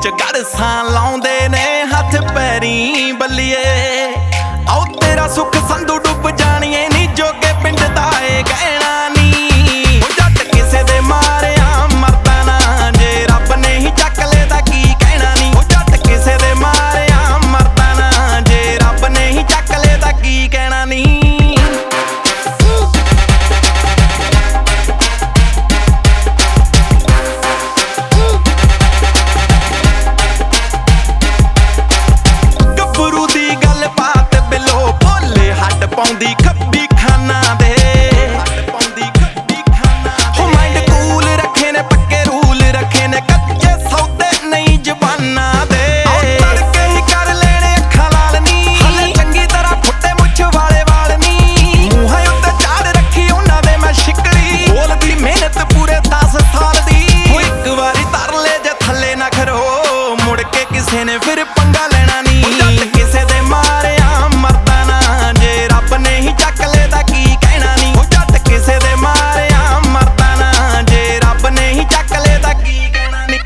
ਚ ਗੜਸਾਂ ਲਾਉਂਦੇ ਨੇ ਹੱਥ ਪੈਰੀਂ ਬੱਲੀਏ। ਆਓ ਤੇਰਾ ਸੁੱਖ ਸੰਧੂ ਡੁੱਬ ਜਾਣੀਏ ਨੀ ਜੋਗੇ ਪਿੰਡ ਦਾ ਏ ਕਹਿਣਾ ਨੀ। ਉਹ ਜੱਟ ਕਿਸੇ ਦੇ ਮਾਰਿਆ ਮਰਦਾ ਨਾ ਜੇ ਰੱਬ ਨੇ ਹੀ ਚੱਕ ਲੇ ਤਾਂ ਕੀ ਕਹਿਣਾ ਨੀ। ਉਹ ਜੱਟ ਕਿਸੇ ਦੇ ਮਾਰਿਆ ਮਰਦਾ ਨਾ ਜੇ ਰੱਬ ਨੇ ਹੀ ਚੱਕ ਲੇ ਤਾਂ ਕੀ ਕਹਿਣਾ ਨੀ। ਪਾਉਂਦੀ ਖੱਬੀ ਖਾਨਾ ਦੇ ਹੋ ਮਾਈਂਡ ਕੂਲ ਰੱਖੇ ਨੇ ਪੱਕੇ ਰੂਲ ਰੱਖੇ ਨੇ ਕੱਚੇ ਸੌਦੇ ਨਹੀਂ ਜ਼ਬਾਨਾਂ ਦੇ। ਤੜਕੇ ਹੀ ਕਰ ਲੈਣੇ ਅੱਖਾਂ ਲਾਲ ਨੀ ਹਲੇ ਚੰਗੀ ਤਰ੍ਹਾਂ ਫੁੱਟੇ ਮੁੱਛ ਵਾਲੇ ਵਾਲ ਨੀ। ਮੂੰਹਾਂ ਉੱਤੇ ਝਾੜ ਰੱਖੀ ਉਹਨਾਂ ਦੇ ਮੈਂ ਸ਼ਿਕੜੀ ਬੋਲਦੀ ਮਿਹਨਤ ਪੂਰੇ 10 ਸਾਲ ਦੀ। ਹੋ ਇੱਕ ਵਾਰੀ ਧਰ ਲੈ ਜੇ ਥੱਲੇ ਨਾ ਖਰੋ ਮੁੜ ਕੇ ਕਿਸੇ ਨੇ ਫਿਰ ਪੰਗਾ ਲੈਣਾ ਨੀ। ਜੱਟ ਕਿਸੇ ਦੇ ਮਾਰਿਆ ਮਰਦਾ ਨਾ ਜੇ ਰੱਬ ਨੇ ਹੀ ਚੱਕ ਲੇ ਤਾਂ ਕੀ ਕਹਿਣਾ ਨੀ। ਉਹ ਜੱਟ ਕਿਸੇ ਦੇ ਮਾਰਿਆ ਮਰਦਾ ਨਾ ਜੇ ਰੱਬ ਨੇ ਹੀ ਚੱਕ ਲੇ ਤਾਂ ਕੀ ਕਹਿਣਾ ਨੀ।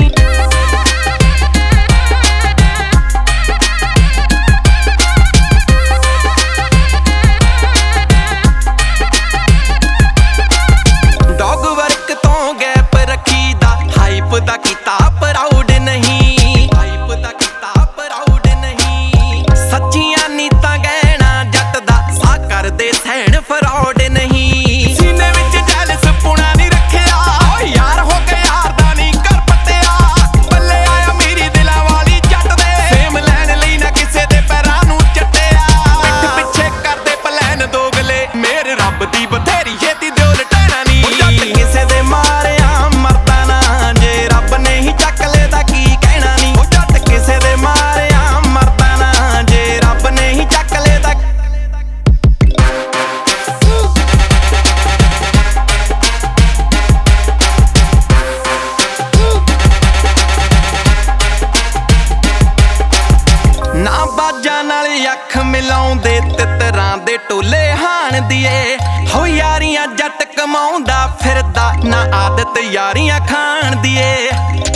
ਡੌਗ ਵਰਕ ਤੋਂ ਗੈਪ ਰੱਖੀਦਾ ਹਾਈਪ ਦਾ ਕੀਤਾ ਪ੍ਰਾਊਡ ਨਹੀਂ। ਹਾਈਪ ਦਾ ਕੀਤਾ ਪ੍ਰਾਊਡ ਨਹੀਂ। ਸੱਚੀਆਂ ਨੀਤਾਂ ਗਹਿਣਾ ਜੱਟ ਦਾ ਸਾ ਕਰਦੇ ਸਹਿਣ ਫਰੌਡ ਨਹੀਂ। ਸੀਨੇ ਵਿੱਚ ਜੈਲਸ ਪੁਣਾ ਨਹੀਂ ਰੱਖਿਆ ਓ ਯਾਰ ਹੋ ਕੇ ਯਾਰ ਦਾ ਨਹੀਂ ਕਰ ਪੱਤਿਆ। ਬੱਲੇ ਆਇਆ ਮੇਰੀ ਦਿਲਾਂ ਵਾਲੀ ਜੱਟ ਦੇ ਸੇਮ ਲੈਣ ਲਈ ਨਾ ਕਿਸੇ ਦੇ ਪੈਰਾਂ ਨੂੰ ਚੱਟਿਆ। ਪਿੱਠ ਪਿੱਛੇ ਕਰਦੇ ਪਲਾਨ ਦੋਗਲੇ ਮੇਰੇ ਰੱਬ ਦੀ ਬਥੇਰੀ ਛੇਤੀ ਦਿਓ ਲਟਾਣਾ ਨੀ। ਜੱਟ ਕਿਸੇ ਦੇ ਮਾਰਿਆ ਮਰਦਾ ਨਾ ਜੇ ਰੱਬ ਨੇ ਹੀ ਚੱਕ ਲੇ ਤਾਂ ਕੀ ਕਹਿਣਾ ਨੀ। ਉਹ ਜੱਟ ਕਿਸੇ ਦੇ ਮਾਰਿਆ ਮਰਦਾ ਨਾ ਜੇ ਰੱਬ ਨੇ ਹੀ ਚੱਕ ਲੇ ਤਾਂ ਨਾ ਬਾਜਾਂ ਨਾਲ ਅੱਖ ਮਿਲਾਉਂਦੇ ਤਿੱਤਰਾਂ ਦੇ ਟੋਲੇ ਹਾਣ ਦੀਏ। ਹੋ ਯਾਰੀਆਂ ਜੱਟ ਕਮਾਉਂਦਾ ਫਿਰਦਾ ਨਾ ਆਦਤ ਯਾਰੀਆਂ ਖਾਣ ਦੀਏ।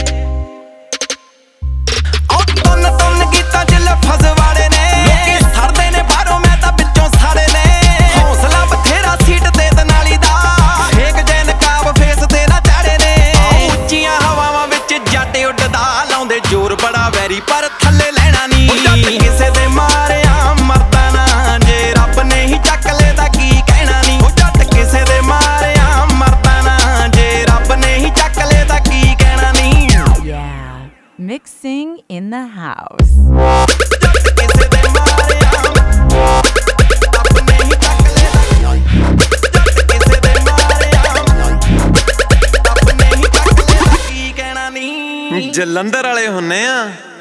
ਉਹ ਤੁੰਨ ਤੁੰਨ ਗੀਤਾਂ ਚ ਲਫ਼ਜ਼ ਵਾਲੇ ਨੇ ਲੋਕੀ ਸੜਦੇ ਨੇ ਬਾਹਰੋਂ ਮੈਂ ਤਾਂ ਵਿੱਚੋਂ ਸਾੜੇ ਨੇ। ਹੌਸਲਾ ਬਥੇਰਾ ਸੀਟ ਤੇ ਦਨਾਲੀ ਦਾ ਫੇਕ ਜੇ ਨਕਾਬ ਫੇਸ ਤੇ ਨਾ ਚਾੜੇ ਨੇ। ਉੱਚੀਆਂ ਹਵਾਵਾਂ ਵਿੱਚ ਜੱਟ ਉੱਡਦਾ ਲਾਉਂਦੇ ਜ਼ੋਰ ਬੜਾ ਵੈਰੀ ਪਰ ਥੱਲੇ ਲੈਣਾ ਨੀ। ਜੱਟ ਕਿਸੇ ਦੇ ਮਾਰਿਆ ਮਰਦਾ ਨਾ ਜੇ ਰੱਬ ਨੇ ਹੀ ਚੱਕ ਲੇ ਤਾਂ ਕੀ ਕਹਿਣਾ ਨੀ। ਉਹ ਜੱਟ ਕਿਸੇ ਦੇ ਮਾਰਿਆ ਮਰਦਾ ਨਾ ਜੇ ਰੱਬ ਨੇ ਹੀ ਚੱਕ ਲੇ ਤਾਂ ਕੀ ਕਹਿਣਾ ਨੀ। Yeah, mixing in the house. ਜੱਟ ਕਿਸੇ ਦੇ ਮਾਰਿਆ ਰੱਬ ਨੇ ਹੀ ਚੱਕ ਲੇ ਤਾਂ ਜੱਟ ਕਿਸੇ ਦੇ ਮਾਰਿਆ ਰੱਬ ਨੇ ਹੀ ਚੱਕ ਲੇ ਤਾਂ ਕੀ ਕਹਿਣਾ ਨੀ। ਜਲੰਧਰ ਵਾਲੇ ਹੁੰਨੇ ਆ।